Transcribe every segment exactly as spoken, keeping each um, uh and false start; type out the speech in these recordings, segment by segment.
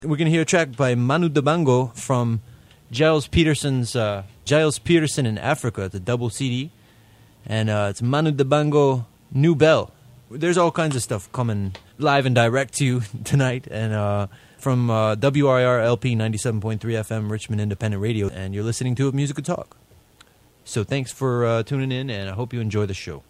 We're going to hear a track by Manu Dibango from Giles Peterson's uh, Giles Peterson in Africa. It's a double C D. And uh, it's Manu Dibango New Bell. There's all kinds of stuff coming live and direct to you tonight. And uh, from uh, W R I R L P ninety-seven point three F M, Richmond Independent Radio. And you're listening to Musical Talk. So thanks for uh, tuning in, and I hope you enjoy the show.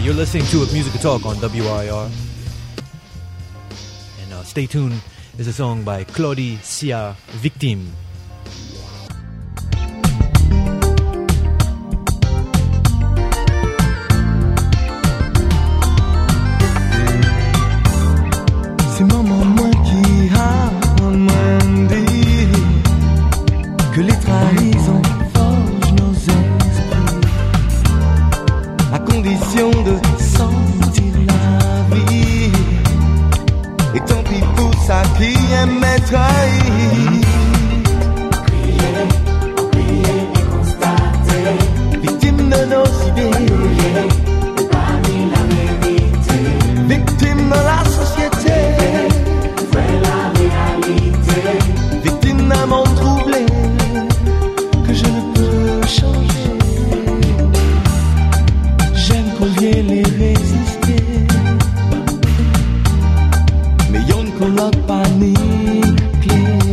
you're listening to Music Talk on W R I R. And uh, stay tuned. There's a song by Claudie Sia, Victime. C'est maman moi qui a demandé que les trahisons forgent nos esprits, à condition de sentir la vie. Et tant pis pour ça qui aimait trahir. Crier, crier et constater, victime de nos idées, et parmi la vérité, victime de la société, vrai la réalité, victime d'un monde troublé que je ne peux changer. J'aime collier les résister, mais yon qu'on l'a pas ni clé.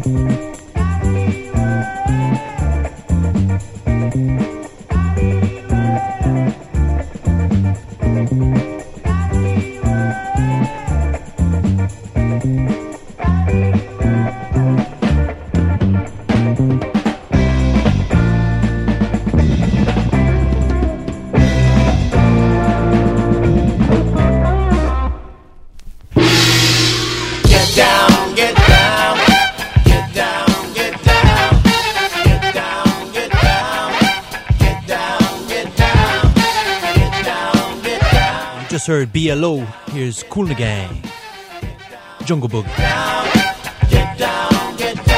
Heard B L O. Here's Kool and the Gang. Jungle Book. Down, get down, get down.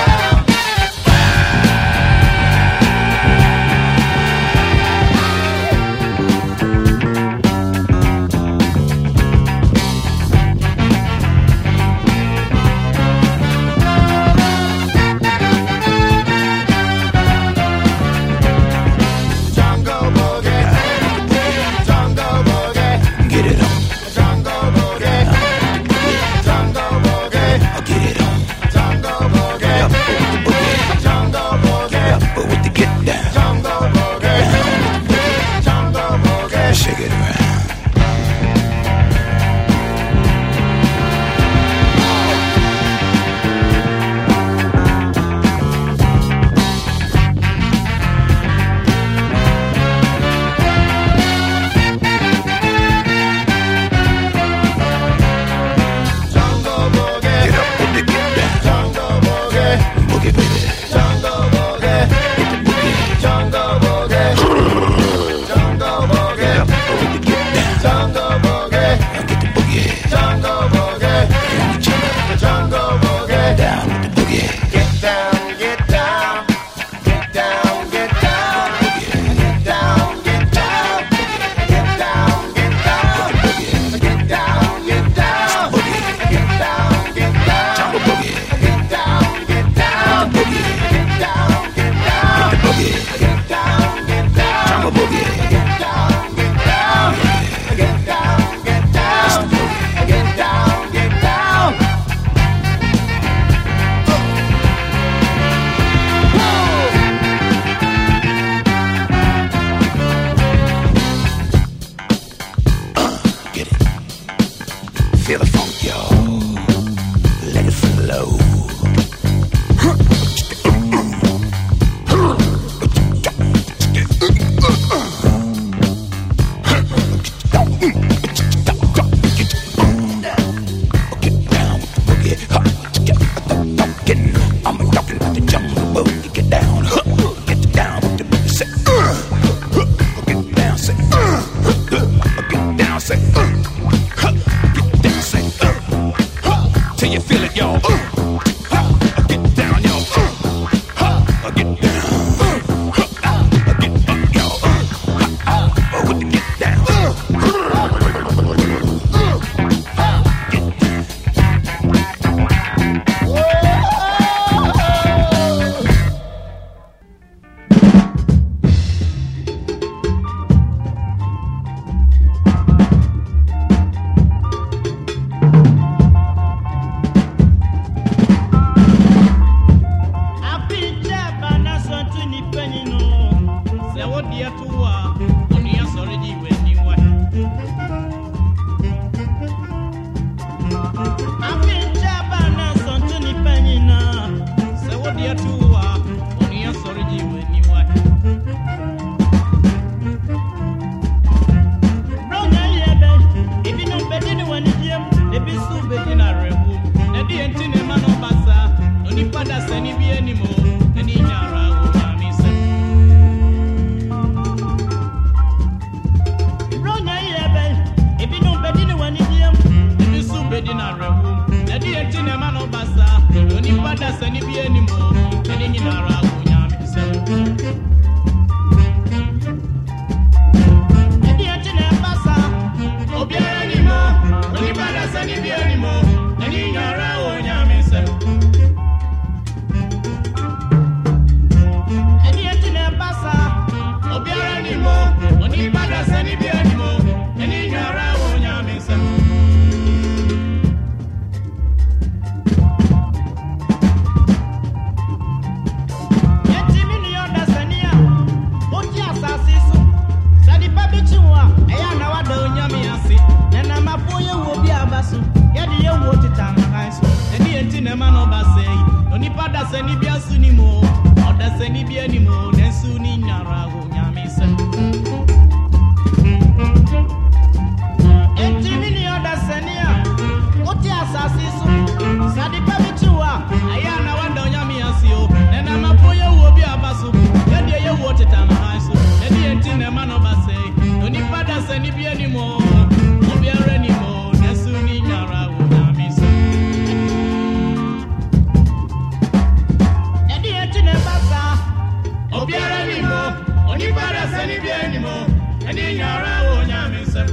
cinema no basei. Oni pada seni bia sunimo. Oda seni bia ni mo. Nesu ni nyara wo nyame se. Enti mini oda senia. Oti asasi so. Sadi pa bichiwa. Aya na wanda nyame asio. Nena mapoye wo bi abaso. Yedi ye wo teta na haiso. Yedi enti cinema no basei. Oni pada seni bia ni mo. Obiara ni mo. Nesu ni nyara wo nyame se. Obiara ni mo, oni para seni bien ni mo, eni nyara wo nyame se.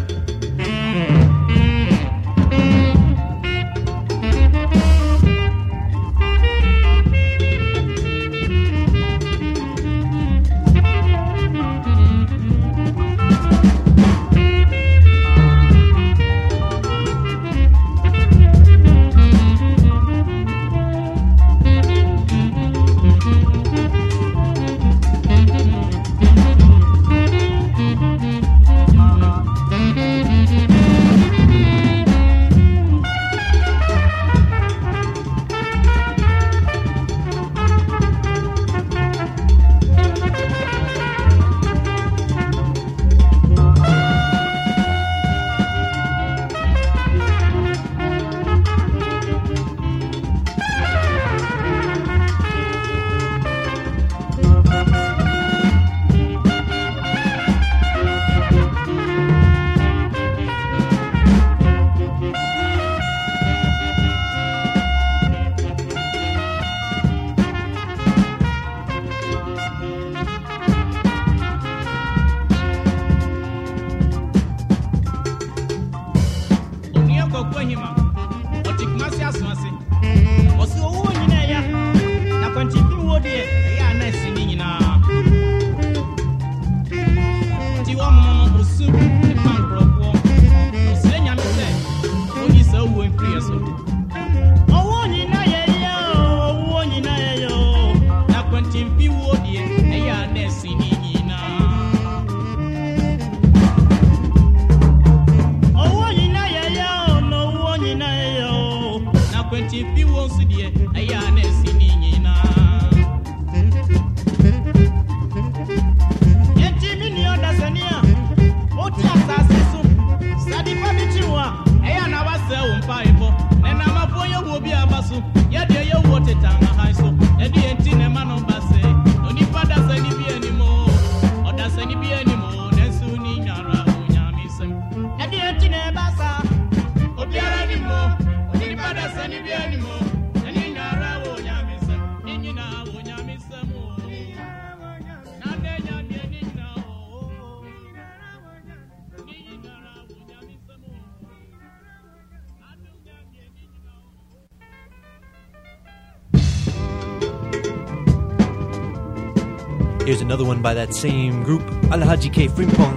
Here's another one by that same group, Alhaji K. Frimpong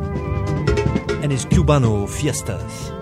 and his Cubano Fiestas.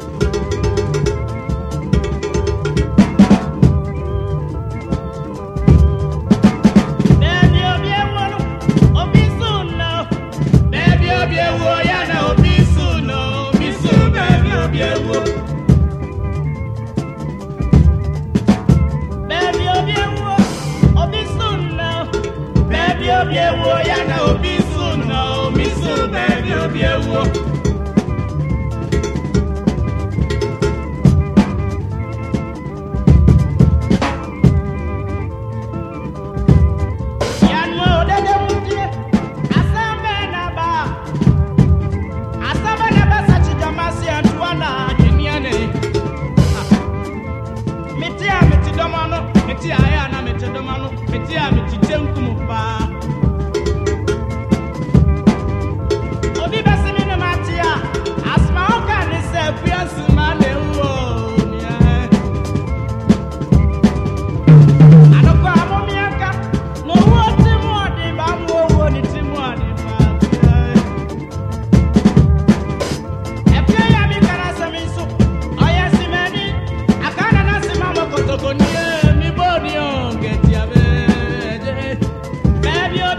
Baby,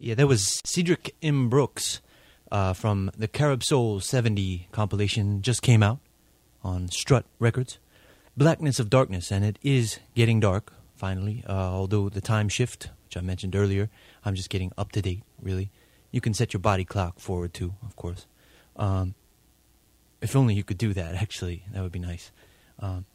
Yeah, that was Cedric M. Brooks uh, from the Carib Soul seventy compilation. Just came out on Strut Records. Blackness of Darkness, and it is getting dark, finally. Uh, although the time shift, which I mentioned earlier, I'm just getting up to date, really. You can set your body clock forward too, of course. Um, if only you could do that, actually. That would be nice. Um,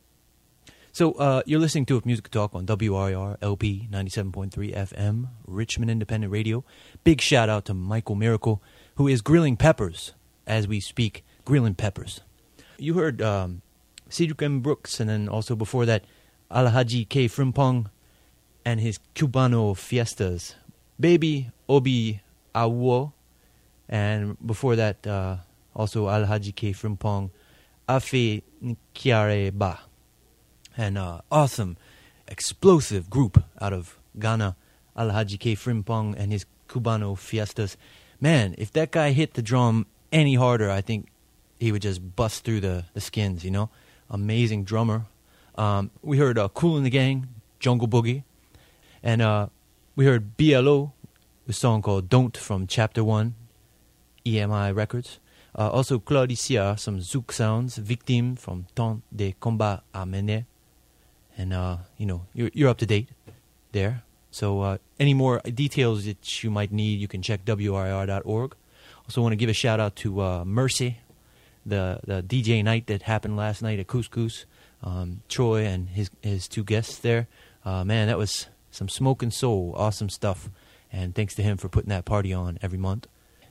so uh, you're listening to Music Talk on W R I R L P ninety-seven point three F M, Richmond Independent Radio. Big shout out to Michael Miracle, who is grilling peppers as we speak. Grilling peppers. You heard um, Cedric M. Brooks, and then also before that, Alhaji K. Frimpong and his Cubano Fiestas. Baby Obi Awo. And before that, uh, also Alhaji K. Frimpong, Afe Nkiare Ba. And uh, awesome, explosive group out of Ghana, Alhaji K. Frimpong and his Cubano Fiestas. Man, if that guy hit the drum any harder, I think he would just bust through the, the skins, you know? Amazing drummer. Um, we heard uh, Kool and the Gang, Jungle Boogie. And uh, we heard B L O, a song called Don't from Chapter one, E M I Records. Uh, also Claudicia, some Zouk sounds, Victime from Temps de Combat à Mener. And, uh, you know, you're, you're up to date there. So uh, any more details that you might need, you can check W R I R dot org. Also want to give a shout out to uh, Mercy, the, the D J night that happened last night at Couscous. Um, Troy and his, his two guests there. Uh, man, that was some smoking soul, awesome stuff. And thanks to him for putting that party on every month.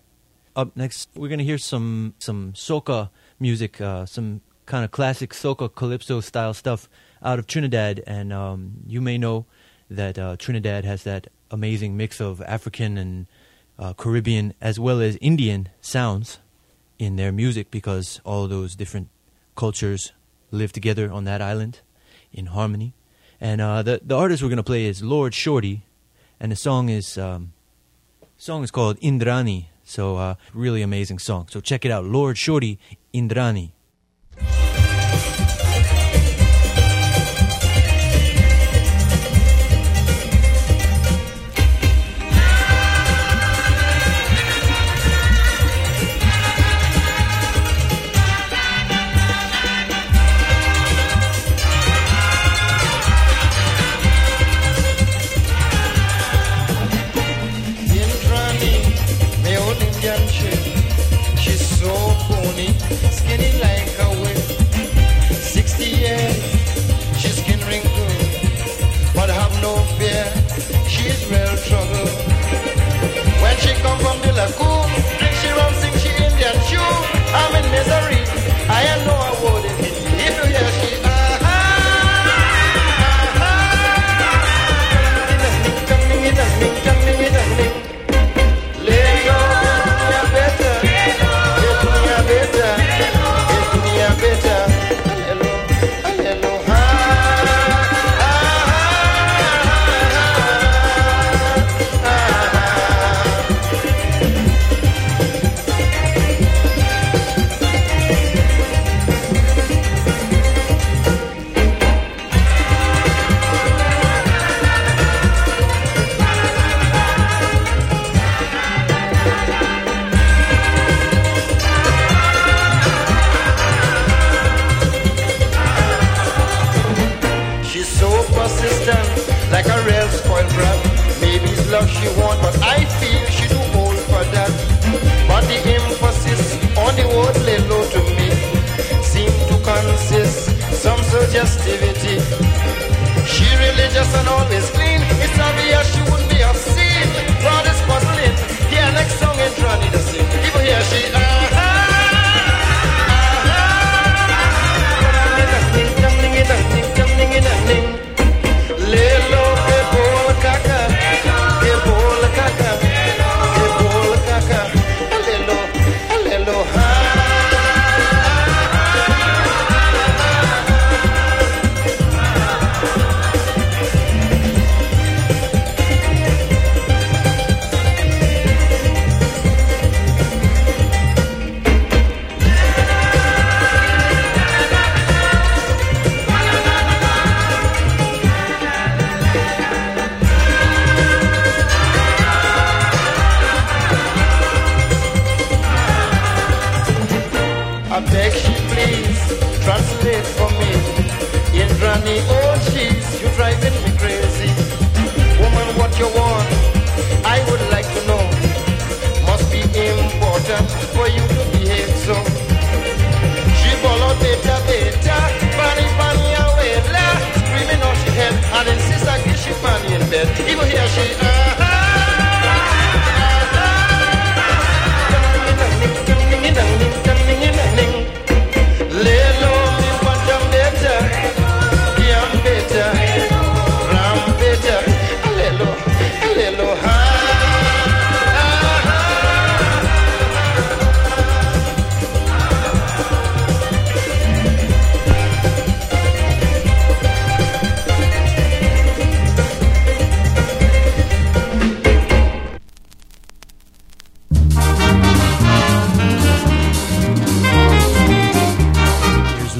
Up next, we're going to hear some some soca music, uh, some kind of classic soca calypso style stuff out of Trinidad. And um, you may know that uh, Trinidad has that amazing mix of African and uh, Caribbean as well as Indian sounds in their music, because all those different cultures live together on that island in harmony. And uh, the the artist we're going to play is Lord Shorty, and the song is um, song is called Indrani. So uh, really amazing song. So check it out, Lord Shorty, Indrani. She's so bony, skinny like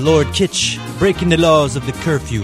Lord Kitsch, breaking the laws of the curfew.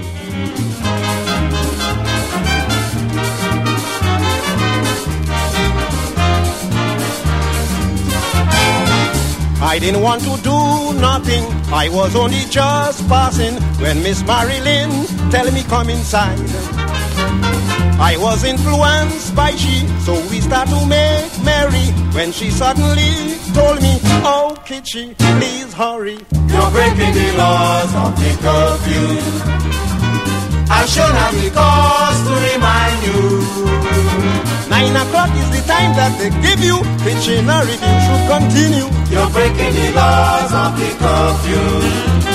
I didn't want to do nothing, I was only just passing when Miss Marilyn tell me come inside. I was influenced by she, so we start to make merry when she suddenly told me, oh Kitschy, please hurry. You're breaking the laws of the curfew. I should have the cause to remind you. Nine o'clock is the time that they give you. Kitchener review should continue. You're breaking the laws of the curfew.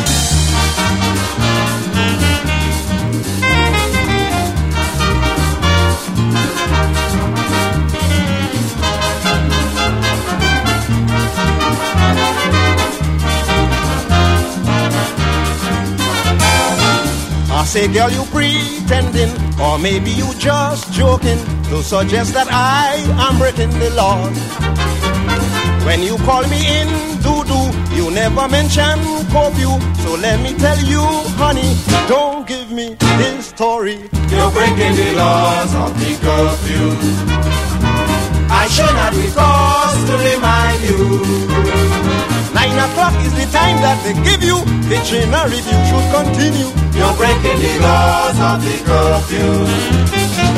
I say, girl, you pretending, or maybe you just joking to suggest that I am breaking the law. When you call me in doo-doo, you never mention curfew. So let me tell you, honey, don't give me this story. You're breaking the laws of the curfew. I should not be cause to remind you. Nine o'clock is the time that they give you. Kitchener review should continue. You're breaking the laws of the curfew.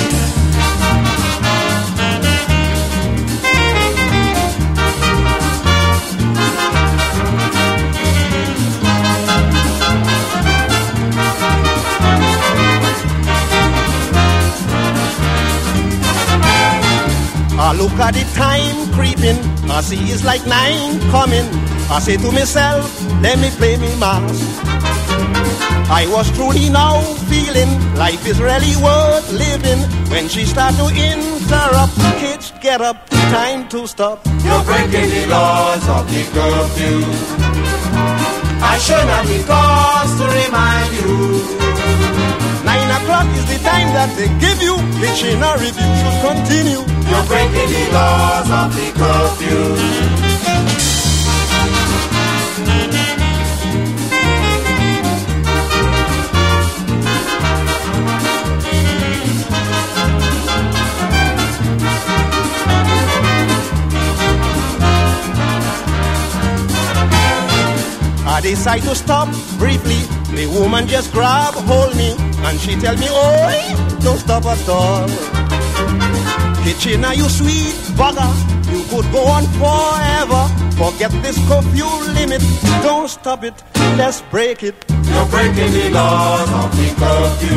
I look at the time creeping, I see it's like nine coming. I say to myself, let me play me mask. I was truly now feeling life is really worth living when she start to interrupt. Kids, get up, time to stop. You're breaking the laws of the curfew. I should not be cause to remind you. Nine o'clock is the time that they give you. Kitchener review should continue. You're breaking the laws of the curfew. I decide to stop briefly. The woman just grab hold me and she tell me, oh, don't stop at all. Kitchener, you sweet bugger, you could go on forever. Forget this curfew limit, don't stop it, let's break it. You're breaking the laws of the curfew.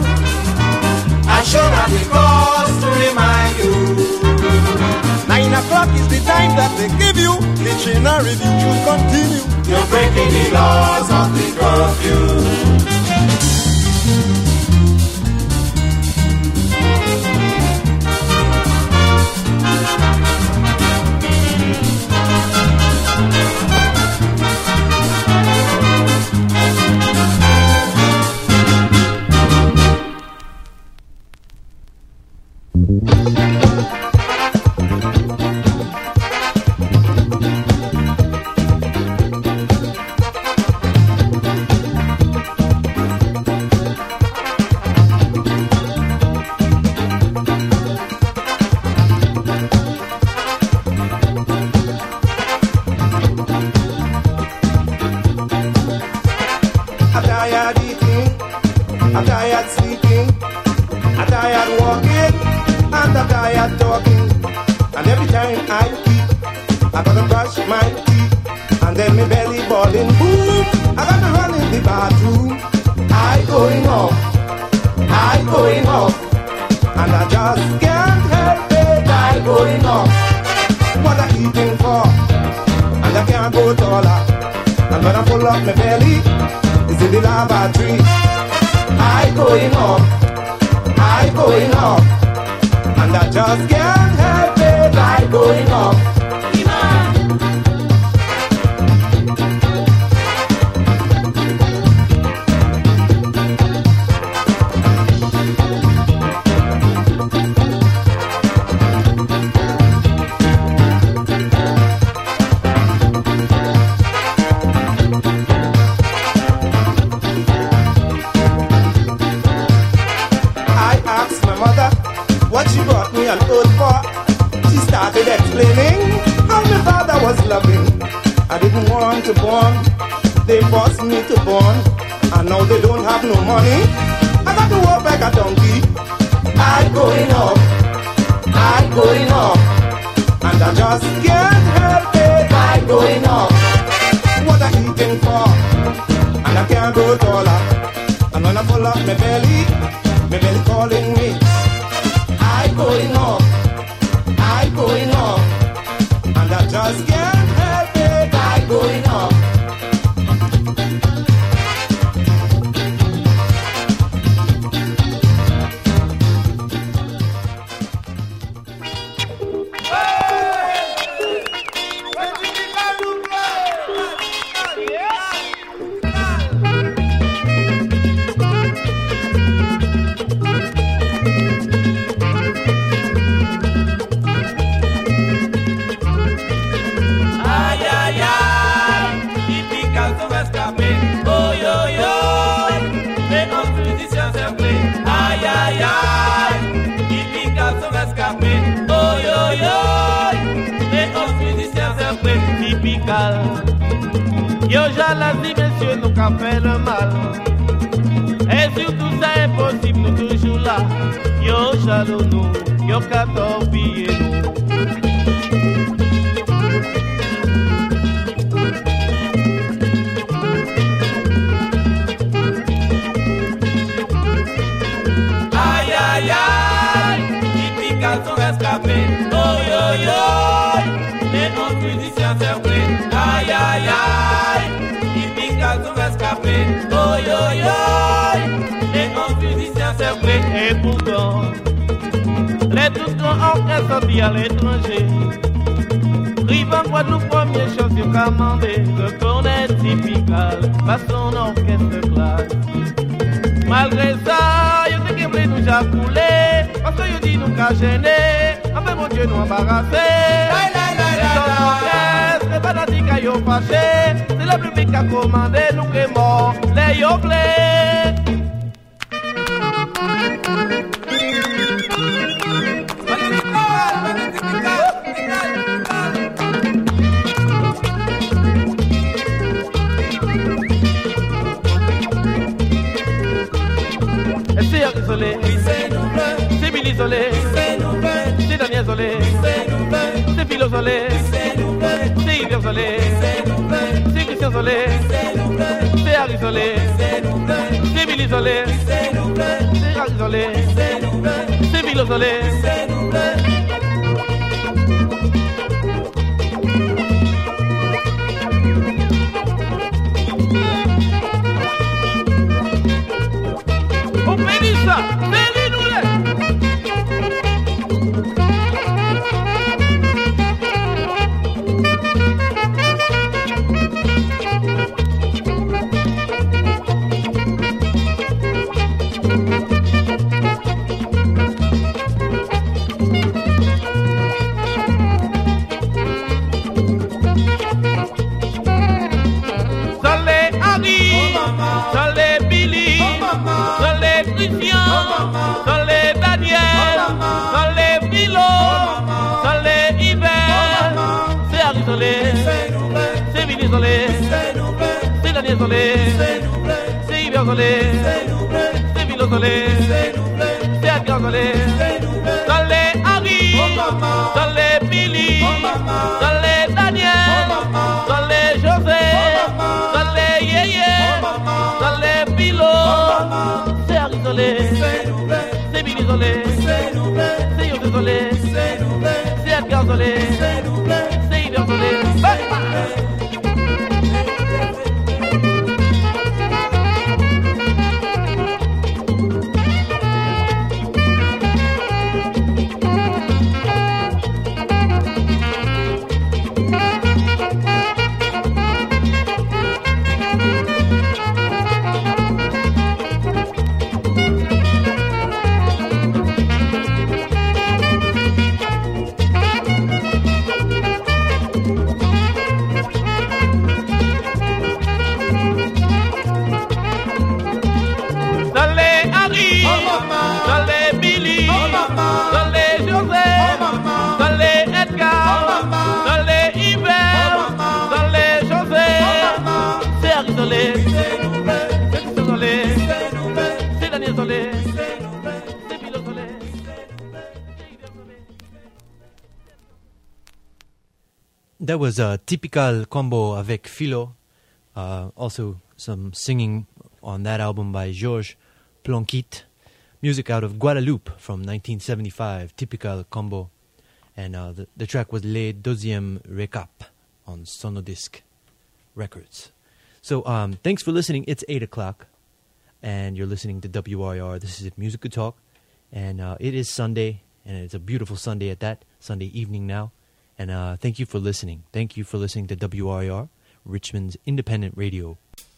I should have the cause to remind you. Nine o'clock is the time that they give you. Kitchener review should continue. You're breaking the laws of the curfew. got me an old pot. She started explaining how my father was loving. I didn't want to born, they forced me to born, and now they don't have no money. I got to work like a donkey. I going up, I going up, and I just can't help it. I going up. What I eating for? And I can't grow taller. And when I pull up my belly, my belly calling me. I going up, I going up, and I just can't help it. I going up. Yo jalousie, messieurs, nous qu'a fait le mal. Et surtout ça impossible, nous toujours là. Yo jaloux nous, yo qu'a torpillé nous. Aïe aïe aïe, typical sont rescapés. Oh yo yo, les onze musiciens servés. Aïe aïe aïe, typical sont rescapés. Oh yo yo, les onze musiciens servés. Et pourtant, les tout grands orchestres sortis à l'étranger. Rive en Guadeloupe, première chose que commandé, de connaître typical, pas son orchestre classe. Malgré ça, yo te voulu nous jacouler, parce que yo dit nous qu'a gêné, enfin mon Dieu nous embarrassé. Les autres orchestres, c'est pas d'antique à yo fâché, c'est le public qui a commandé, nous qui est mort, les yo blés. C'est isolé, c'est Billy isolé, c'est Daniel isolé, c'est Philo isolé, c'est Yves isolé, c'est Christian isolé, c'est Harry isolé, c'est Billy isolé, c'est Harry isolé, c'est Philo isolé. Ça, c'est Billy isolé, c'est Daniel isolé, c'est Yves isolé, c'est Philo isolé, c'est Edgar isolé, dans les Harry, dans les Billy, dans les Daniel, dans les José, dans les Yéyé, dans les Philo, c'est Harry isolé, c'est Billy isolé, c'est Yves isolé, c'est Edgar isolé. That was a typical combo avec Philo. Uh, also some singing on that album by Georges Plonquit. Music out of Guadeloupe from nineteen seventy-five, typical combo. And uh, the, the track was Le Deuxième Recap on Sonodisc Records. So um, thanks for listening. It's eight o'clock, and you're listening to W R R. This is Music Good Talk, and uh, it is Sunday, and it's a beautiful Sunday at that, Sunday evening now. And uh, thank you for listening. Thank you for listening to W R R, Richmond's independent radio.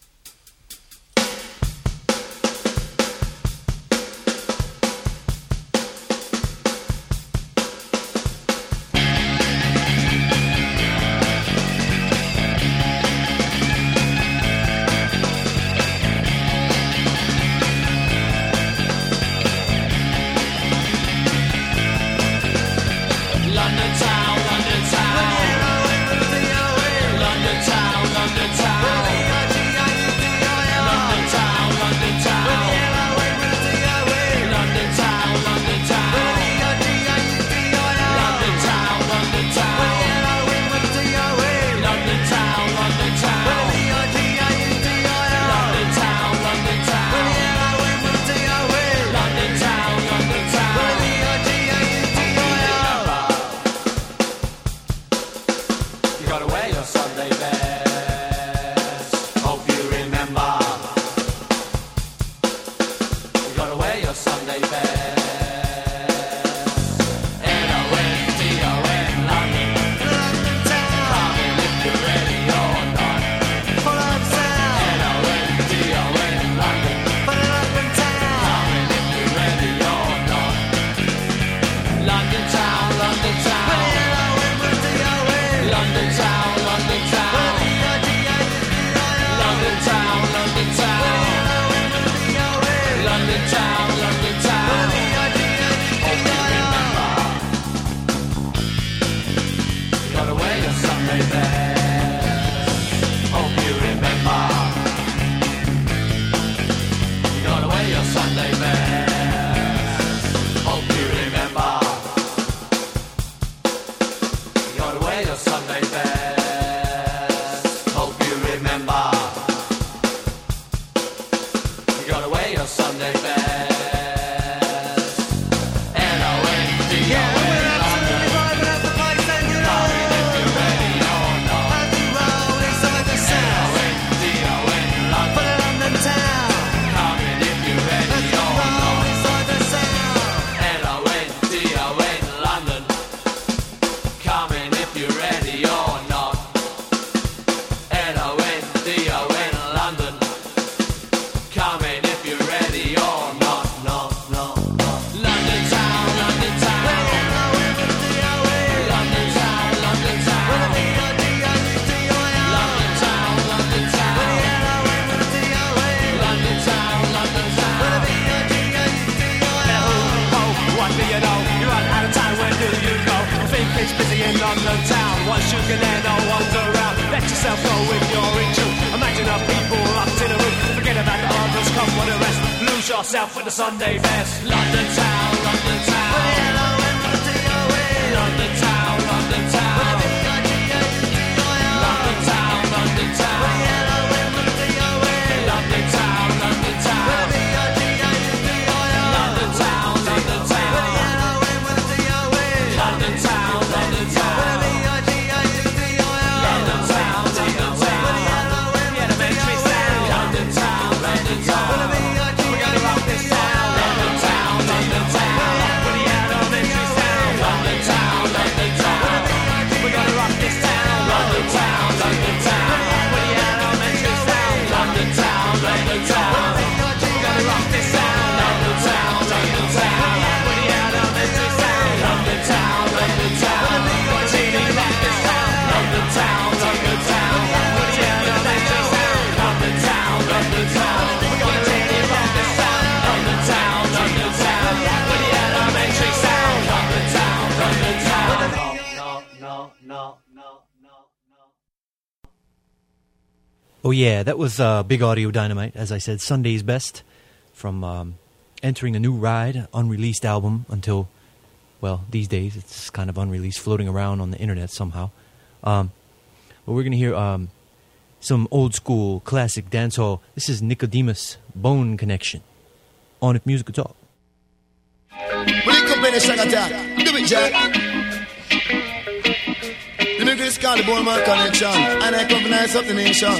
Yourself with a Sunday best. London town, London town. London town, London town. London town, London town. London town, London town. London town, London town. London town, London town. London town, London town. Elementary sound. London town, London town. Oh yeah, that was uh, Big Audio Dynamite, as I said, Sunday's Best, from um, entering a new ride, unreleased album until, well, these days it's kind of unreleased, floating around on the internet somehow. Um, but we're gonna hear um, some old school classic dancehall. This is Nicodemus Bone Connection on If Musical Talk. Wake up in the shag attack. Do it, Jack. The nigga is called the Bone Man Connection, and I come from nice up the nation.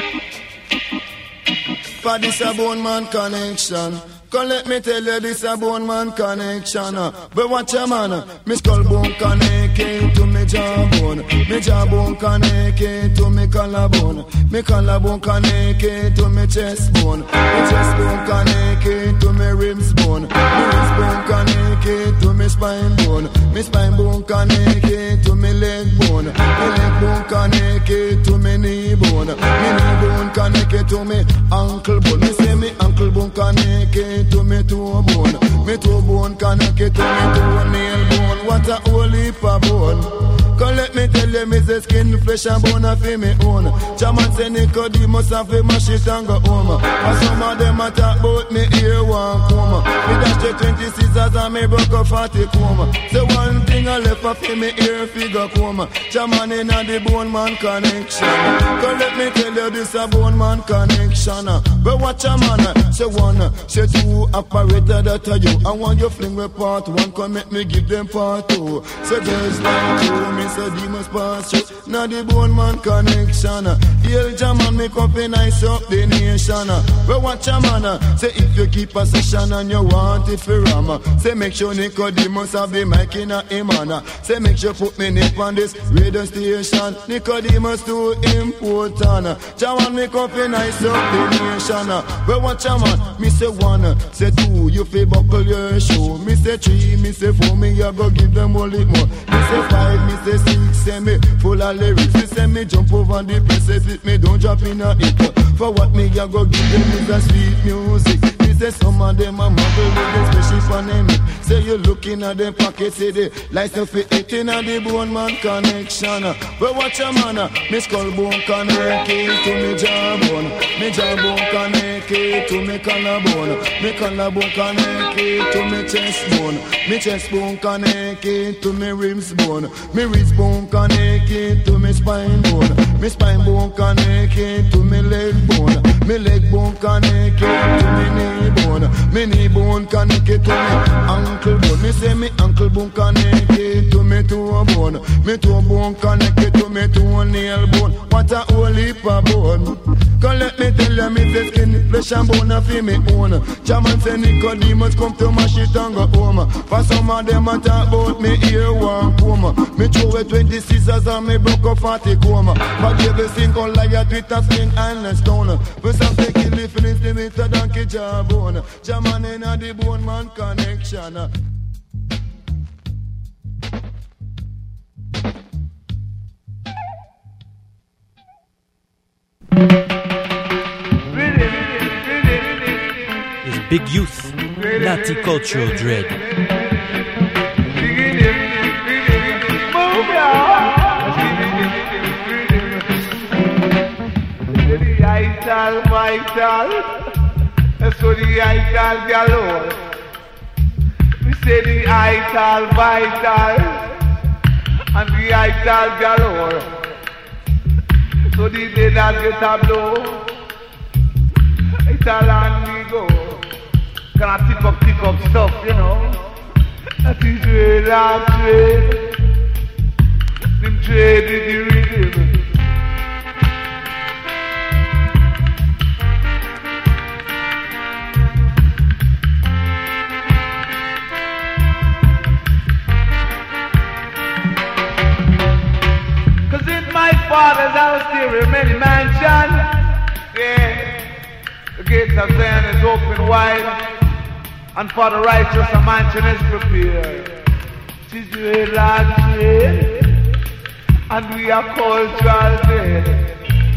For this a Bone Man Connection. Come let me tell you this a Bone Man Connection. But watch a man, me skull bone connected to me jawbone, me jawbone connected to me collarbone, me collarbone connected to me chest bone, me chest bone connected to me ribs bone, me ribs bone connected to me spine bone, me spine bone connected to me leg bone, me leg bone connected to me knee bone, me knee bone connected to me ankle bone, me say me ankle bone connected to me toe bone, me toe bone connected to me toe nail bone. What a whole heap of bone. Come let me tell you, me say skin, flesh and bone a fi me own. Chairman say Nicodemus a fi mash it and go home. And some of them a talk about me ear one comb. Me dash the twenty scissors and me broke a forty comb. Say one thing I left a fi me ear figure comb. Chairman inna the Bone Man Connection. Come let me tell you, this a Bone Man Connection. But watch a man, say one, say two, operator that are you. I want you fling with part one, come make me give them part two. Say girls like you, me say demons pass through. Now the Bone Man Connection. Hail Jaman, make up a nice up the nation. But watch a man, say if you keep a session and you want it for ram, say make sure Nicodemus have the mic in a him man. Say make sure put me name on this radio station. Nicodemus too important. Jaman, make up a nice up the nation. But watch a man, me say one, say two, you fi buckle your shoe. Me say three, me say four, me I go give them all it more. Me say five, me say six, say me full of lyrics. Me say me jump over the place, say fit me don't drop in a hit. For what me I go give them is a sweet music. Me say some of them a muggle with the special phonemic. Say you looking at them pockets, say they license for eating at the Bone Man Connection. But watch a man, me skull bone connected to me jawbone, me jawbone connected to me collarbone, me collarbone connected to me chest bone, me chest bone connected to me ribs bone, me ribs bone connected to me spine bone, me spine bone connected to me leg bone, me leg bone connected to me knee bone, me knee bone connected to me ankle bone, me say me ankle bone connected to me toe bone, me toe bone connected to me toe nail bone. What a whole heap of bone. Come let me tell you, me say skin, flesh and bone a fi me own. Chairman say Nicodemus come to mash it and go home. For some of them a talk about me ear one comb. Me throw away twenty scissors and me broke up forty comb. But everything on like a Twitter sling and a stone. But some take it living is limited and catch a bone. Chairman inna the Bone Man Connection. Is Big Youth, Natty Cultural Dread. Vital, vital, so the vital galore. We say the vital, vital, and the vital galore. So the day that get a blow, vital and we go. Gonna tick up, tick up stuff, you know. That is trade and trade. Them trade with the rhythm. Father's house there in many mansions. Yeah, the gates of Zion is open wide, and for the righteous a mansion is prepared. Tis the Lord's way, and we are cultural dead.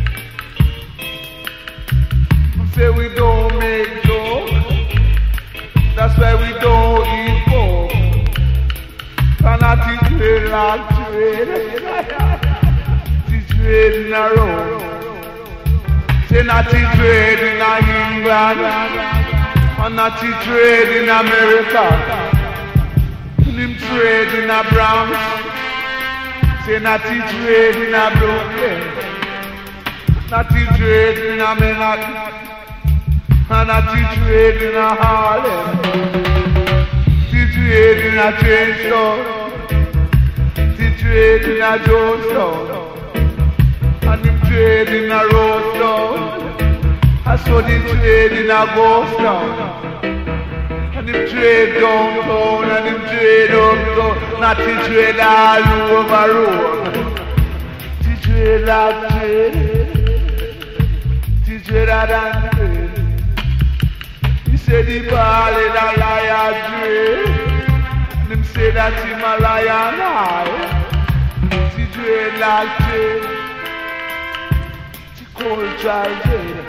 Say we don't make joke, that's why we don't eat pork. And that is the Lord's way. Trade in a road, say not to trade in a England, and not to trade in America. Him trade in a Bronx, Say Natty Dread in a Brooklyn, Natty Dread in a Manhattan, and Natty Dread in a Harlem, Natty Dread in a Trenchtown, Natty Dread in a Jonestown, and the trade in a Roadtown. I saw the trade in a Ghost Town, and the trade downtown, and the trade uptown, not the trade all over road. The trade like trade, the trade a than trade. He said the ball is a liar trade, and him say that him a lion high. The trade like trade, the cold child trade.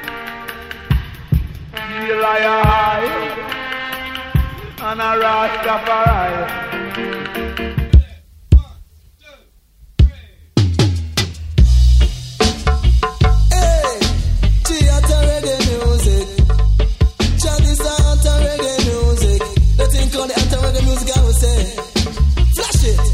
The liar high and a Rastafari. Hey, Theater reggae music. Charlie Santa reggae music. The thing called the anti reggae music, I would say. Flash it.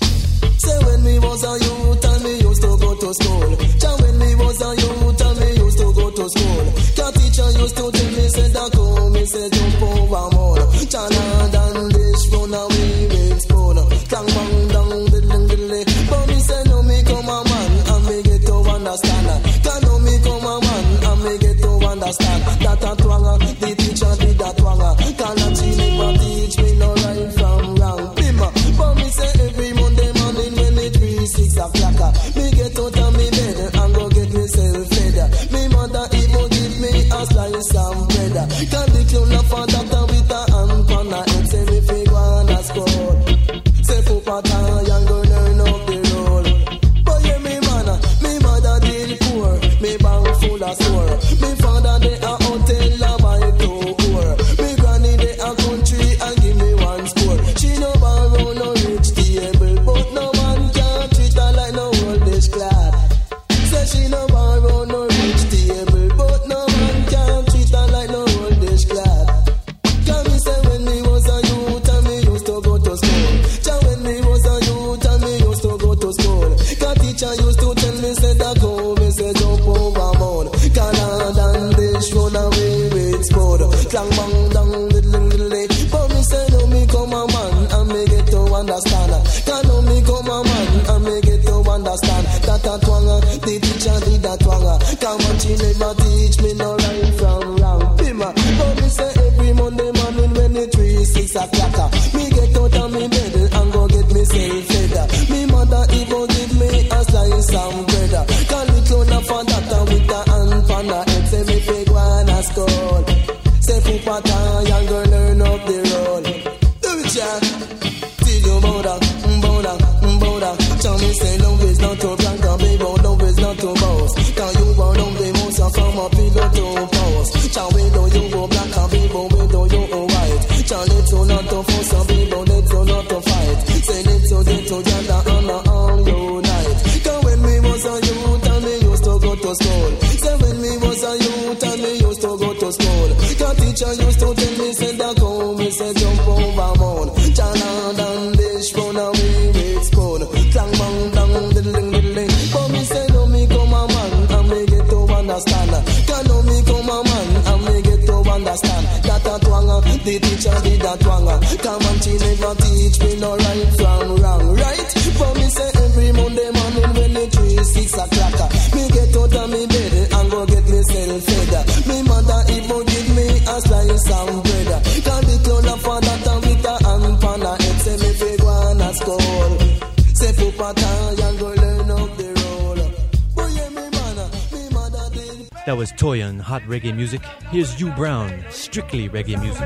Say when we was a youth and we used to go to school. Jah when we was a youth and we used to go to school. Cause teacher used to tell me, say that go, me say jump over more. Chana dan dish run away with spoon. Clang bang dang diddling diddly. But me say no, me come a man and me get to understand. Cause no, me come a man and me get to understand. That a twanga, the teacher did that twanga. Cause she never teach me no right from wrong. Bima, but me say every Monday morning when it three six o'clock, me get out of me bed and go get myself fed. Me mother even give me a slice of bread. Cause the clown of a doctor with a hand pan a head say me fi go and a score. Say Papa young go learn up the road. But yeah me man, me mother deal poor. Me bank full of sore. Me father they a hotel a buy two whore. Me granny they a country and give me one score. She no borrow no rich table, but no man can treat her like no old dish clad. Say she no borrow no rich table, but no man can treat her like no old dish clad. Can me say when me was a youth and me used to go to school. Jah when me was a youth and me used to go to school. Cause teacher used to tell me say that go, me say jump over moon. Canada and dish run away with spoon. Clang bang dang diddling diddly. But me say no, me come a man and me get to understand. Cause no, me come a man and me get to understand. That a twanga, the teacher did that twanga. Come on, she never teach me no right from wrong. Bima, but me say every Monday morning when it three six o'clock, me get out of me bed and go get myself fed. Me mother even give me a slice of bread. Call me clown of a doctor with a hand pan a head. Say me fi go and a school. Say Papa young girl learn up the road. Do it, yeah. Till you boda, boda, boda. Tell me say love is not to brag, and baby love is not to boast. Cause you are on the most from a pillow to post. Child, we do you go black and baby, we do you go white. Child, let's not to force and baby, let's not to fight. Say let's to get together and all unite. Cause when we was a youth and we used to go to school. Say when we was a youth and we used to go to school. Cause teacher used to tell me, say that go, me say jump over moon. Child, and dish run away with spoon. Clang bang dang diddling diddling. But me say no, me come a man and me get to understand. Cause no, me come a man and me get to understand. That a twanga, the teacher did that twanga. Come on, she never teach me no right from wrong, right? But me say every Monday morning when it three six o'clock, me get out of me bed and go get myself fed. Me mother even give me a slice of bread. Cause the clown of a doctor with a hand pan a head say me fi go and a school. Say Papa young go learn up the road. But yeah me man, me mother did. That was Toya and Hot Reggae Music. Here's U Brown, strictly reggae music.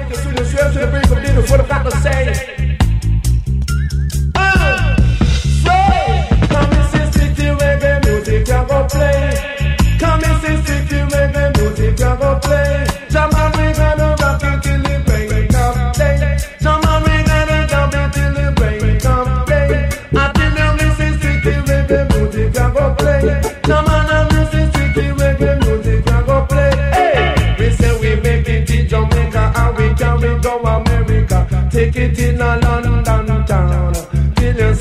What I've got to say. Uh, so, come and see city reggae music, I go play. Come and see city reggae music, I go play. Jaman, we gonna rock it till the break of day. Jaman, we gonna jump it till the break of day. I tell you, this is city reggae music, I go play. Jaman, and this is city reggae music, I go play. Hey, we say we make it in Jamaica and we can we go America. Take it in a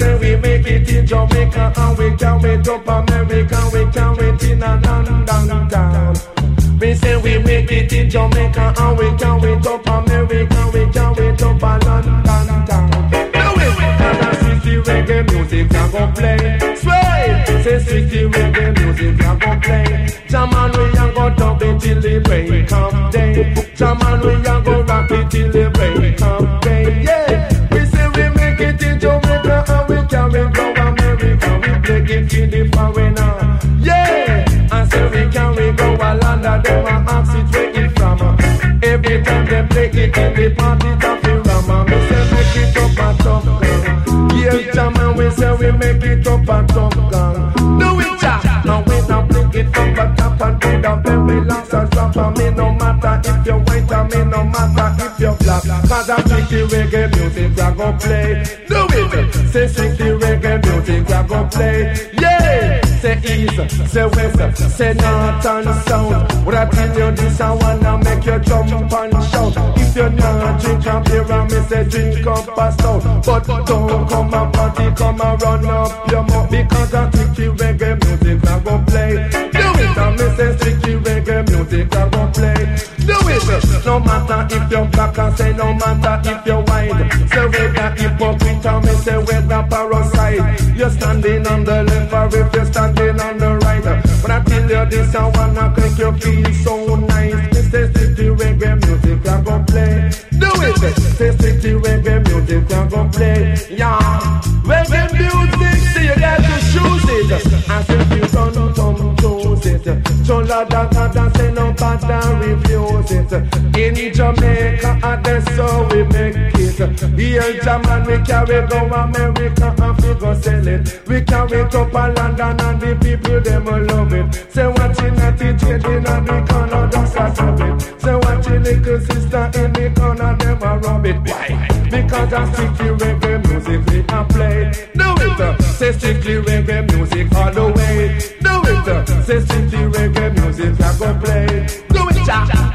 say we make it in Jamaica and we carry it up America, we carry it in a London town. We say we make it in Jamaica and we carry it up America, we carry it up a London town. Do it, and a sixty reggae music can go play. Sway, say sixty reggae music can go play. Jaman we a go dub it till the break of day. Jaman we a go rock it till the break of day. Yeah, we say we make it in Jamaica and we carry it up America, we play it in the foreigner. Yeah, and say we carry go a London, them a ask it where it from. Every time they play it in the party, top in Rama. We say make it up a Top Gun. Yeah, Jaman we say we make it up a Top Gun. Do it, Jack. Now we not bring it from the top and do the very last and drop. And me no matter if you're white and me no matter if you're black. Cause I think the reggae music I go play. Do it. Say sixty reggae music I go play. Yeah. Say east, say west, say north and south. What I tell you this I wanna make you jump and shout. If you're not drink a beer and me say drink up a stout. But don't come and party, come and run up your mouth. Because I think the reggae music I go play. Do it, and me say sticky reggae music I go play. Do it, no matter if you're black and say no matter if you're white. Say whether hypocrite and me say whether parasite. You're standing on the left or if you're standing on the right. When I tell you this I wanna make you feel so nice. Me say sticky reggae music I go play. Do it, say sticky reggae music I go play. Yeah, reggae music, see you got to choose it. And say you run some choose it. So la da da da say no bother refuse it. In Jamaica and that's how we make it. Here German we carry go America and we go sell it. We carry it up a London and the people them love it. Say watching at the trading and the corner just a stop it. Say watching little sister in the corner them a rub it. Why? Because I sticky reggae music we a play. Do it, say strictly reggae music all the way. Do it, say strictly reggae music I go play. Do it, ja.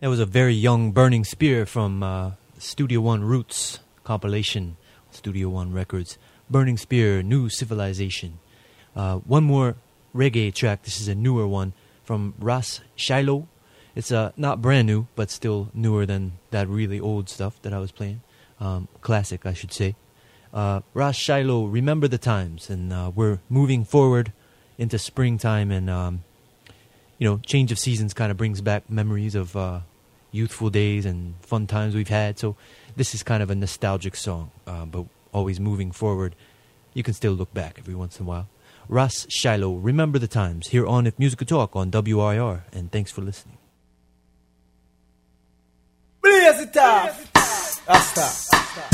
was a very young Burning Spear from uh, Studio One Roots compilation, Studio One Records. Burning Spear, New Civilization. Uh, one more reggae track. This is a newer one from Ras Shiloh. It's uh, not brand new, but still newer than that really old stuff that I was playing. Um, classic, I should say. Uh, Ras Shiloh, Remember the Times. And uh, we're moving forward into springtime, and um, you know, change of seasons kind of brings back memories of uh, youthful days and fun times we've had. So this is kind of a nostalgic song, uh, but always moving forward. You can still look back every once in a while. Ras Shiloh, Remember the Times, here on If Music Could Talk on W I R, and thanks for listening. Blaze it off! Asta.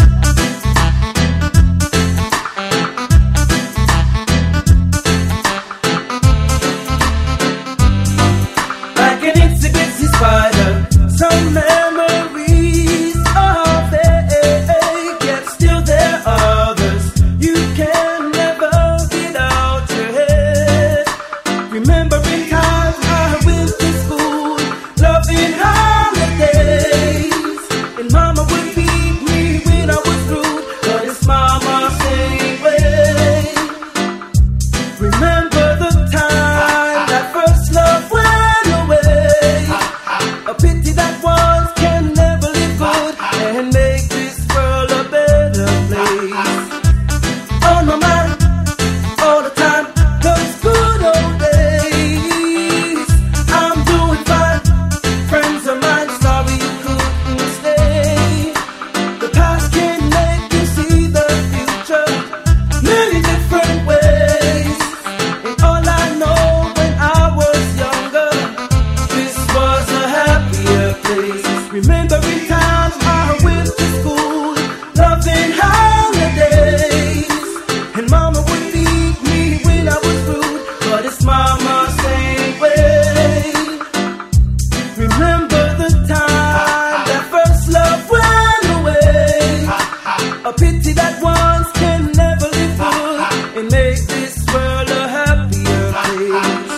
Like an itsy bitsy spider, some memories of it, yet still there are others you can never get out your head. Remembering times I went to school, loving holidays, and mama would beat me when I was rude, but it's mama same way. Remember the time that first love went away, a pity that ones can never live good and make this world a better place. On my mind, all the time, those good old days. I'm doing fine, friends of mine, sorry you couldn't stay. The past can make you see the future many different ways. And all I know, when I was younger, this was a happier place. Remembering times I went to school, loving holidays, and mama would beat me when I was rude, but it's mama same way. Remember the time that first love went away, a pity that ones can never live good and make this world a happier place.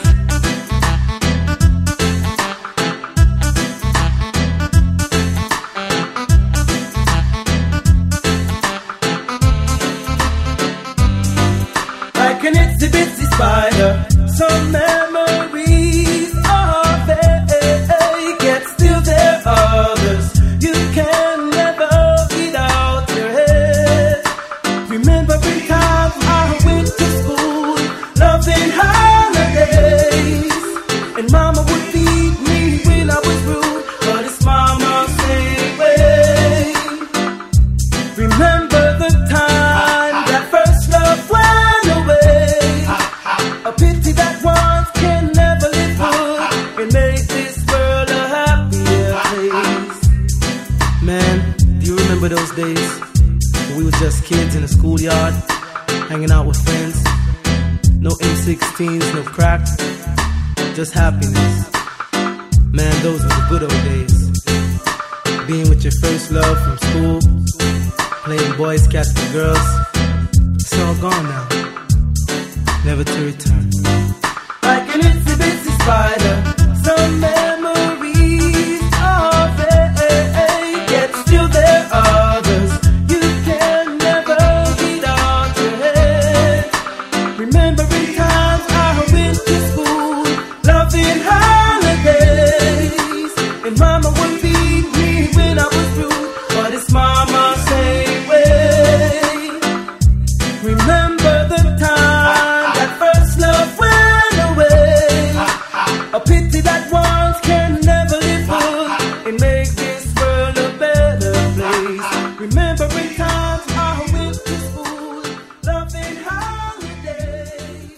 Like an itsy bitsy spider, some memories of it, yet still there are others you can never get out your head. Remembering times I went to school, loving holidays, and mama would beat me when I was rude, but it's mama same way. Remember the time that first love went away, a pity that ones can never live good and make this world a happier place. Man, do you remember those days when we were just kids in the schoolyard, hanging out with friends? No M sixteens, no crack, just happiness. Man, those were the good old days. Being with your first love from school, playing boys catch the girls. It's all gone now, never to return. Like an itsy bitsy spider, some memories of it, yet still there are others you can never get out your head. Remembering times I went to school, loving holidays, and mama would beat me when I was rude, but it's mama same way. Remember the time that first love went away, a pity that ones can never live good and make this world a better place. Remembering times I went to school, loving holidays.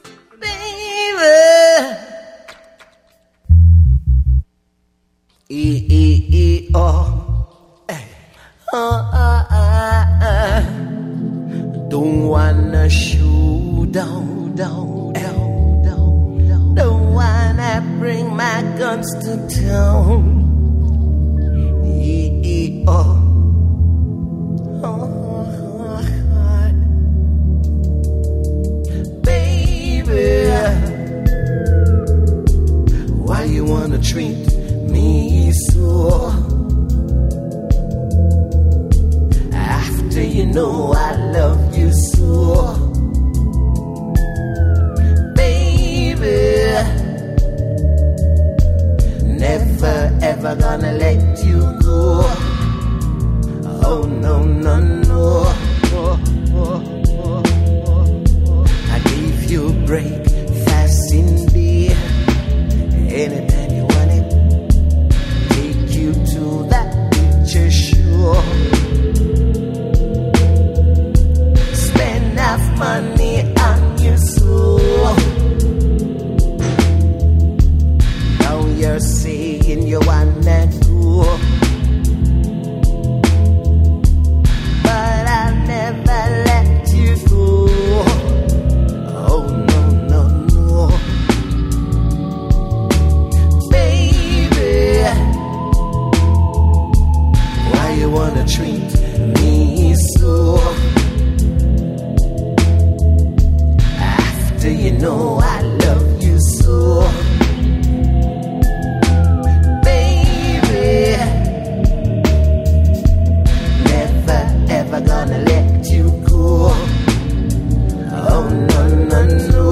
Baby, E E E O, eh. Oh, ah, ah, ah. Don't wanna shoot down, down, down, down, down. Don't wanna bring my guns to town. E E O. Oh, baby, why you wanna treat me so gonna let you go. Oh no, no, no. Oh, oh, oh, oh. I gave you a break, fast in bed. Anytime you want it, take you to that picture show. Spend enough money on your soul. Now you're saying you wanna go, but I'll never let you go. Oh no, no, no. Baby, why you wanna treat me so? After you know I love you so. Never gonna let you go. Oh no, no, no.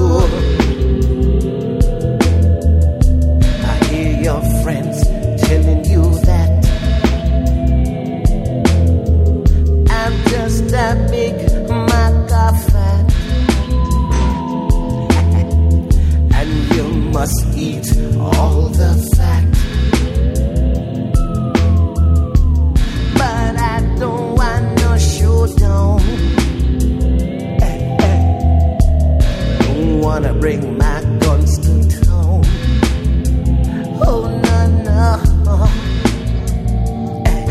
I hear your friends telling you that I'm just a big maca-fat, and you must eat all the fat. But I don't want showdown. Hey, hey. Don't wanna bring my guns to town. Oh no, no. Hey.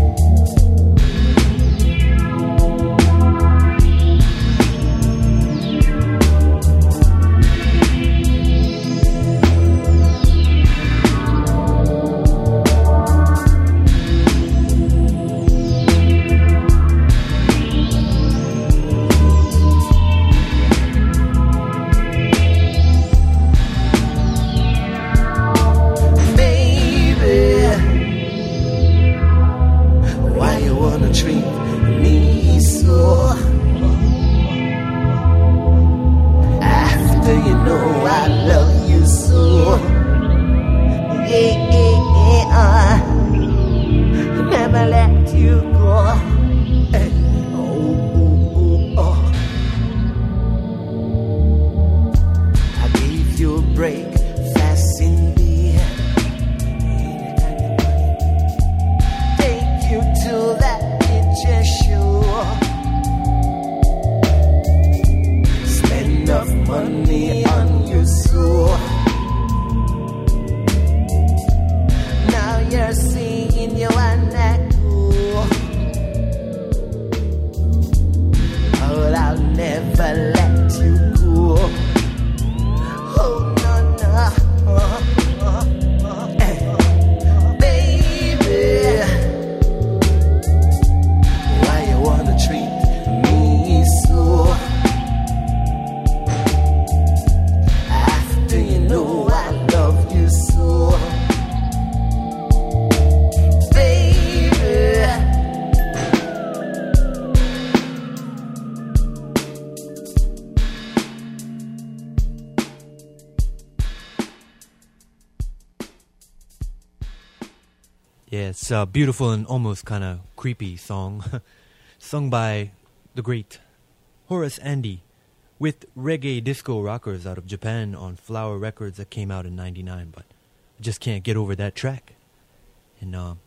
Yeah, it's a beautiful and almost kind of creepy song, sung by the great Horace Andy with reggae disco rockers out of Japan on Flower Records that came out in ninety-nine, but I just can't get over that track. And uh,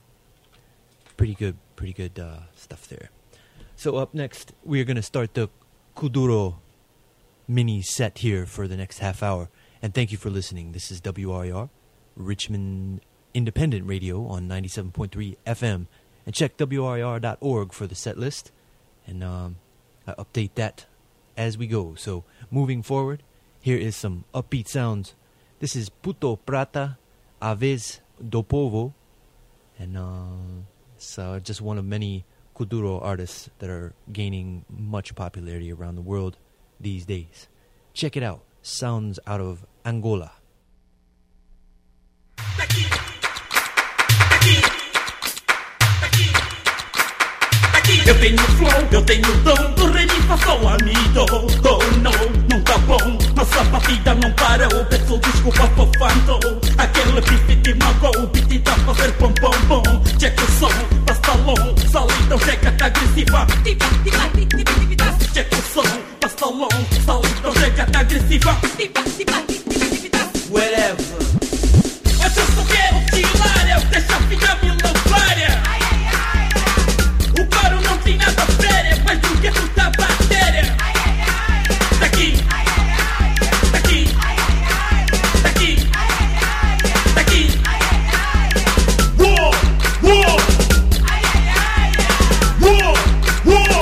pretty good, pretty good uh, stuff there. So up next, we're going to start the Kuduro mini set here for the next half hour. And thank you for listening. This is W R I R, Richmond Independent Radio on ninety-seven point three F M. And check W R I R dot org for the set list. And um, I update that as we go. So moving forward, here is some upbeat sounds. This is Puto Prata, Aves do Povo. And uh, it's uh, just one of many Kuduro artists that are gaining much popularity around the world these days. Check it out. Sounds out of Angola. Eu tenho flow, eu tenho dom, do rei mi fa sol amido. Oh não, não tá bom, nossa partida não para. Eu peço desculpa por fanto, aquele bife que magou. O beat tá a fazer pompom. Whatever. Mas eu só quero tirar, eu deixo a filha me lambar. O coro não tem nada sério, mas o que tu tá bactéria. Daqui, daqui, daqui, daqui. Uou, uou. Uou, uou.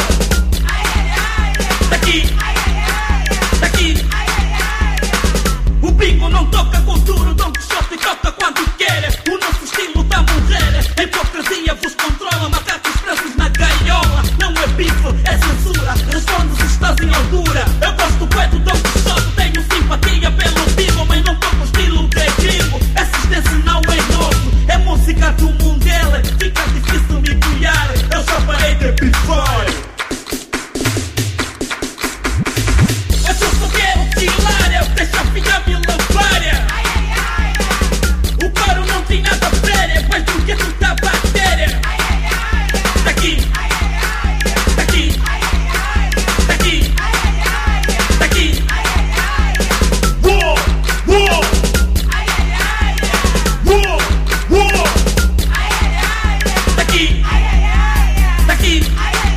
Daqui, daqui. O bingo não toca cultura, o Don Quixote toca quando quer. O nosso estilo tá morrer. A hipocrisia vos controla, macacos presos na gaiola. Não é bife, é censura. Responde se estás em altura. Eu gosto bué do Don Quixote, tenho simpatia pelo bingo, mas não toco o estilo de gringo. Assistência não é nosso, é música do mundial. Fica difícil me bulhar, eu já parei de bifar. Mas eu só quero tirar, eu deixo a filha me lambar. O coro não tem nada sério, mas do que tu tá bactéria. Daqui, daqui, daqui, daqui. Uou, uou. Uou, uou. Daqui, daqui.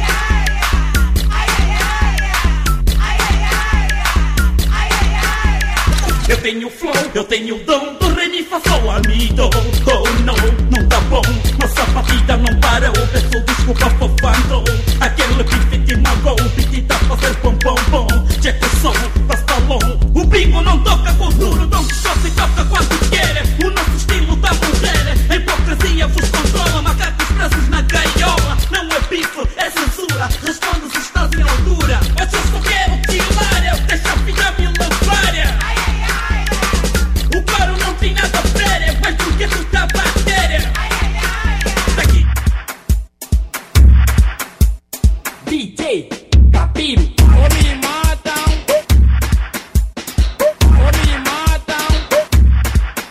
Eu tenho flow, eu tenho dom, do re mi fa sol a mi do. Oh não, não tá bom, nossa partida não para. Eu peço desculpa por fanto, aquele bife te magoou. O beat tá fazer pom pom pom, check o som, basta long. O bingo não toca cultura, o Don Quixote toca quando quer. O nosso estilo tá morrer, a hipocrisia vos controla. Macacos presos na gaiola, não é bife, é censura. Responde se estás em altura. Mas eu só quero tirar, eu deixo a filha me lambar. O coro não tem nada sério, mas do que tu tá bactéria. Daqui. D J Capiro. Oh, me matam. Oh, me matam.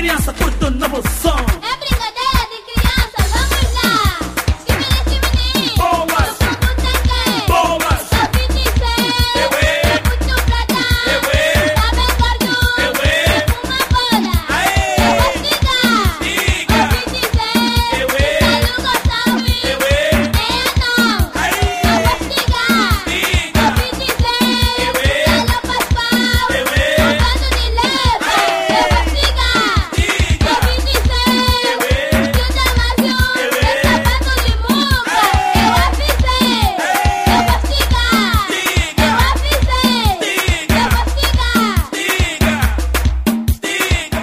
criança, curte o novo som. É brincadeira de criança, vamos lá. Chimini, chimini. Bolas. O povo tem quem? Bolas. Eu vim dizer. Eu é. Eu puxo pra dar. Eu é. Tá bem gordo. Eu é. Eu fumo a bola. Aê. Eu vou ficar. Diga. Eu vim dizer. Eu é. Saiu Gonçalves. Eu é. É não. Aê. Eu vou ficar. Diga. Eu vim dizer. Eu é. Saiu Pascoal. Eu é. O bando de leve. Eu vou ficar. Diga. Eu vim dizer. Eu é. Que o Damasio Eu é é. sapato de muca. Eu avisei. Eu vou ficar. Diga. Eu avisei. Diga. Eu vou ficar. Diga. Diga.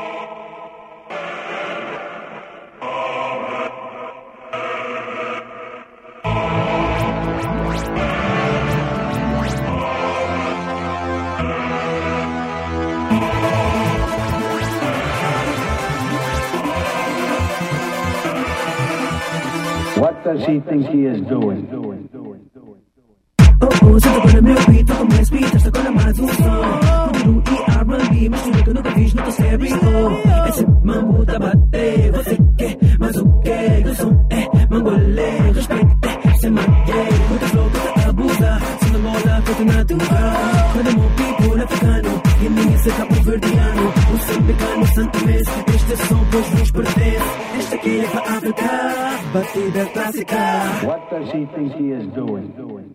What does he think he is doing? Oh, oh, senta agora meu beat, toca mais beat, esta agora mais um som. Tudo e R and B, mistura que eu nunca fiz no teu stereo. Esse mambo tá bater, você quer mais o quê? O som é mangolê, respeito é sem maguei. Muita flow, muita abusa, se não mola, feito natural. Cada meu people africano, e ninguém se cabo verdiano. O sambicano, santomês, este som pois vos pertence. Este aqui é pra África, batida clássica. What does he think he is doing?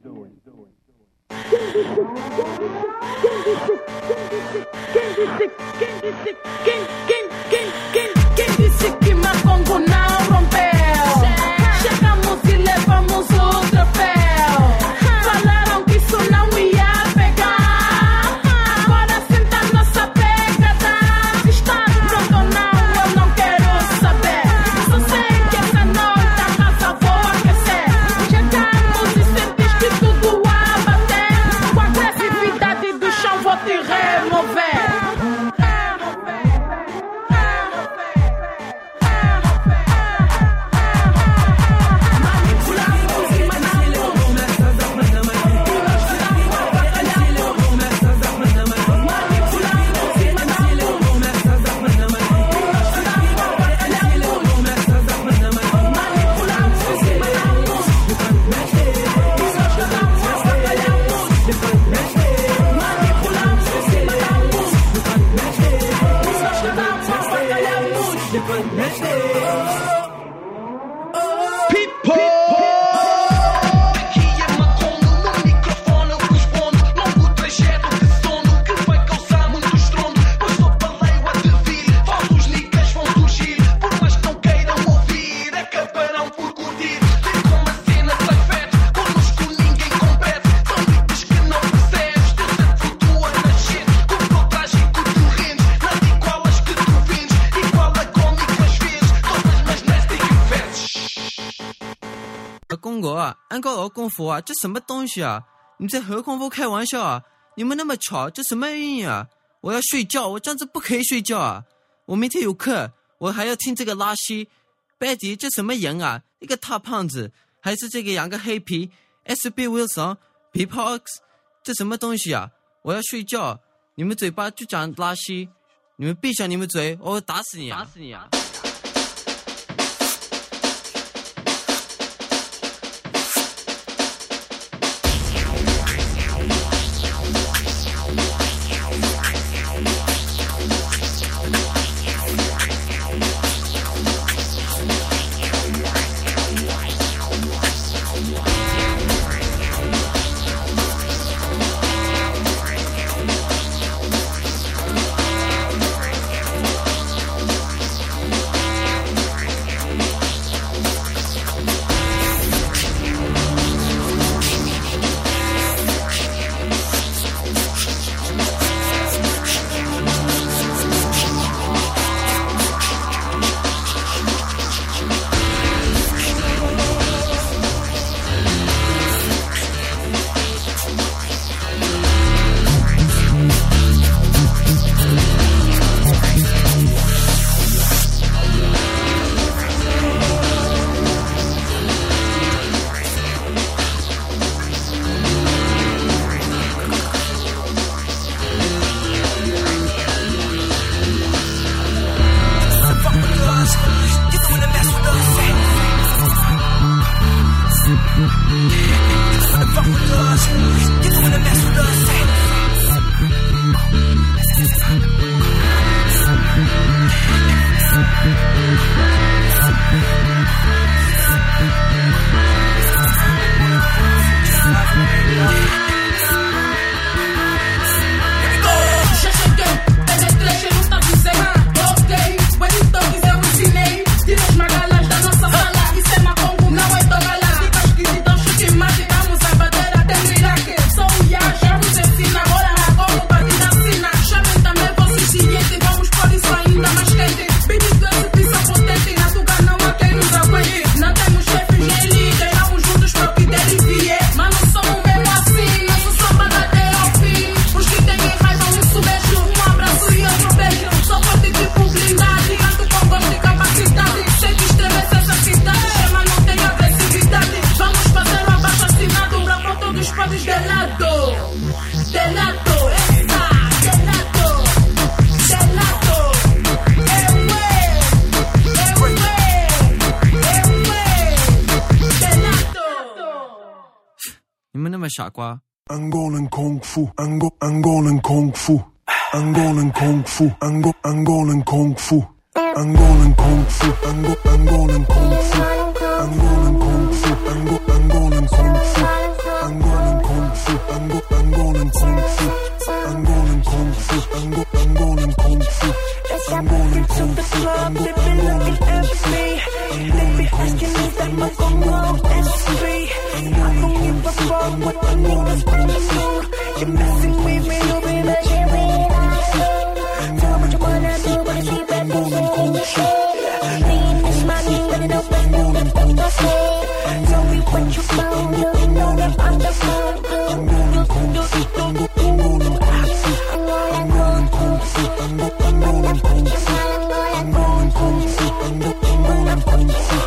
Quem disse que Macongo não rompeu? Chegamos e levamos o troféu. Falaram que isso não ia pegar. Agora senta nossa pegada. Se está pronto ou não, eu não quero saber. Só sei que essa noite a casa vou aquecer. Chegamos e sentes que tudo a bater. Com a agressividade do chão vou te remover. 公国啊，安高老功夫啊，这什么东西啊？你在和功夫开玩笑啊？你们那么吵，这什么原因啊？我要睡觉，我这样子不可以睡觉啊！我明天有课，我还要听这个拉稀。贝迪，这什么人啊？一个大胖子，还是这个两个黑皮 ？S B Wilson、P Pox， 这什么东西啊？我要睡觉，你们嘴巴就讲拉稀，你们闭上你们嘴，我会打死你啊！打死你啊！ us. You don't wanna mess with us. You don't wanna fuck with us. You don't wanna mess with us. Angolan Kung Fu, Ango, Angolan Kung Fu, Angolan Kung Fu, Ango, Angolan Kung Fu, Angolan Kung Fu, Ango, Angolan Kung Fu, Angolan Kung Fu, Ango, Angolan Kung Fu, Angolan Kung Fu, Ango, Angolan Kung Fu, Angolan Kung Fu, Ango, Angolan Kung Fu, Angolan Kung Fu, Ango, Angolan Kung Fu, Angolan Kung Fu, Ango, Angolan Kung Fu. What I'm gonna do, you're messing with me, you'll be the shit with us. Tell what you wanna do, but it's deep and moving cool shit. Lean is money, but it don't make no difference to say. Tell me what you found, you know that I'm the phone. I'm gonna cool shit, I'm gonna cool shit. I'm gonna cool shit, I'm gonna cool shit. I'm gonna cool shit, I'm gonna cool shit.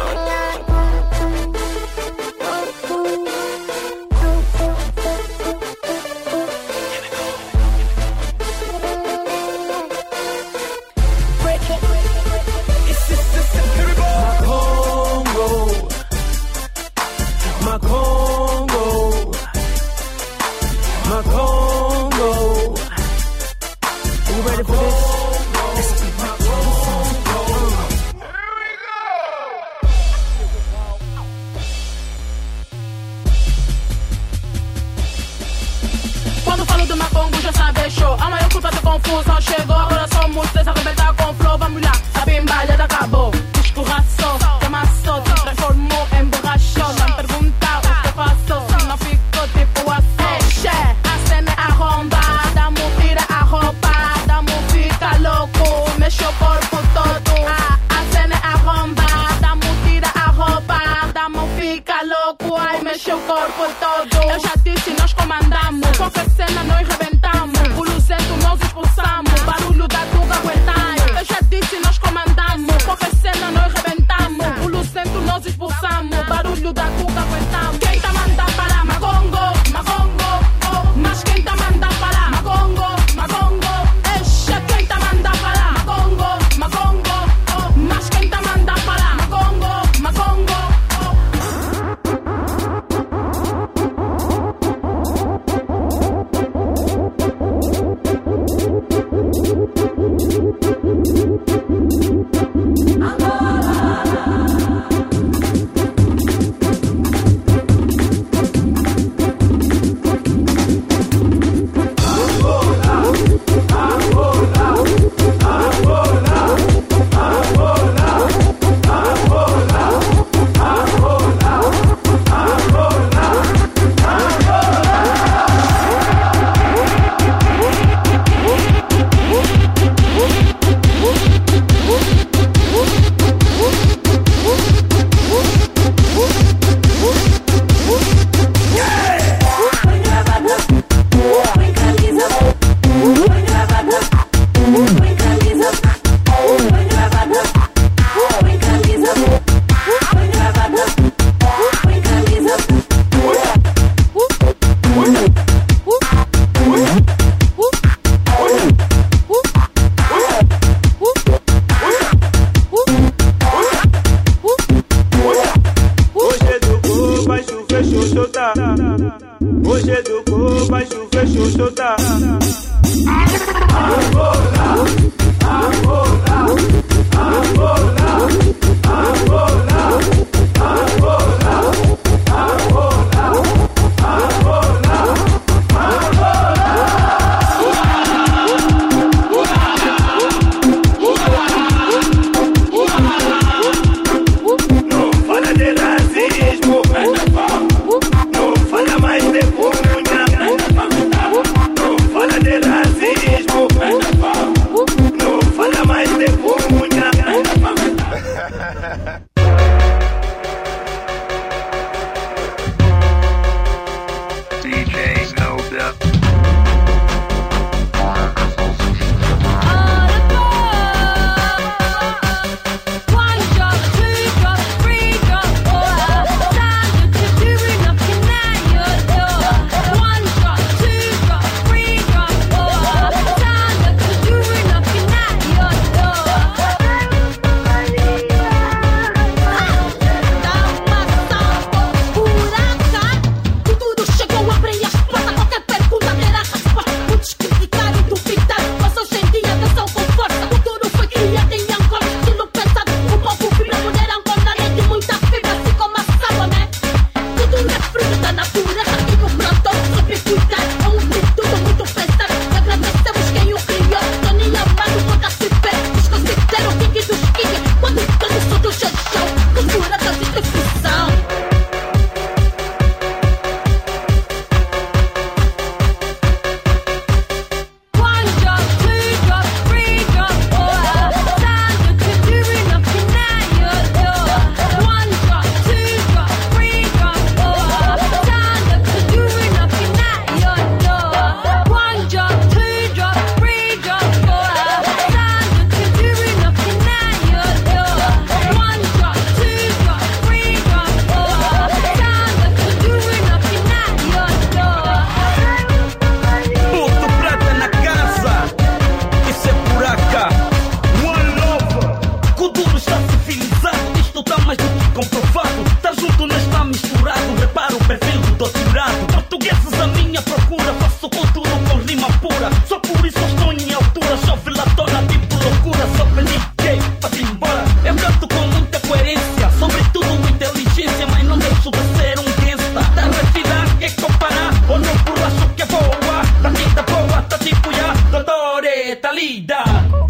comprovado. Tá junto não está misturado. Repara o perfil do doutorado. Portugueses a minha procura. Faço contudo com rima pura. Só por isso estou em altura. Chove lá toda tipo loucura. Só peniquei, vai-te embora. Eu canto com muita coerência. Sobretudo inteligência. Mas não deixo de ser um gangsta. Tá retirar, quer comparar? Ou não por acho que é boa? Tá tinta boa, tá tipo ya. Dottore, tá lida.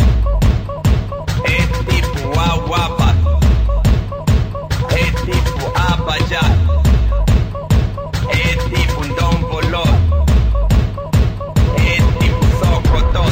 É tipo Awaba. É tipo Abaja. É tipo Ndombolo. É tipo Sokotos.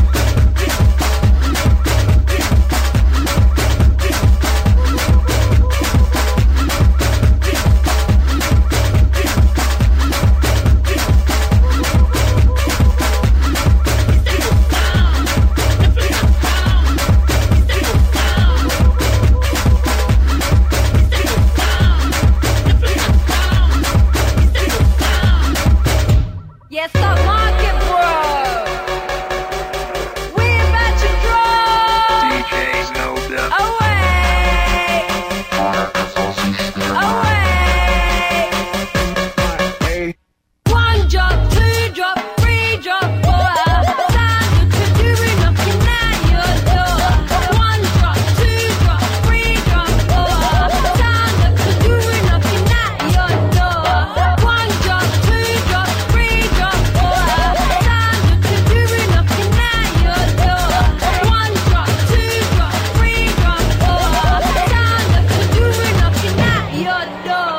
Yes, stop market, bro. We about to draw. D Js know them. Away. Away. One drop, two drop, three drop, four. Time to do enough to knock your door. One drop, two drop, three drop, four. Time to do enough to knock your door. One drop, two drop, three drop, four. Time to do enough to knock your door. One drop, two drop, three drop, four. Time to do enough to knock your door.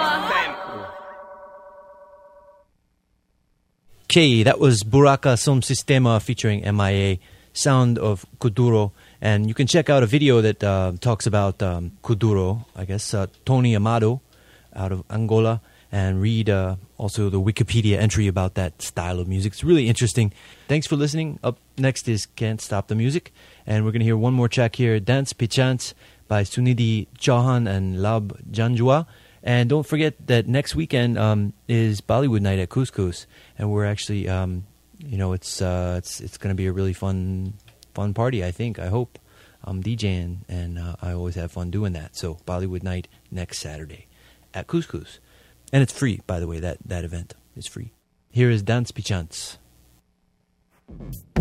Okay, that was Buraka Som Sistema featuring M I A, Sound of Kuduro. And you can check out a video that uh, talks about um, Kuduro, I guess, uh, Tony Amado out of Angola, and read uh, also the Wikipedia entry about that style of music. It's really interesting. Thanks for listening. Up next is Can't Stop the Music. And we're going to hear one more track here, Dance Pichance by Sunidhi Chauhan and Lab Janjua. And don't forget that next weekend um, is Bollywood night at Couscous, and we're actually, um, you know, it's uh, it's it's going to be a really fun fun party. I think, I hope. I'm DJing, and uh, I always have fun doing that. So Bollywood night next Saturday at Couscous, and it's free, by the way. That that event is free. Here is Dance Pichance.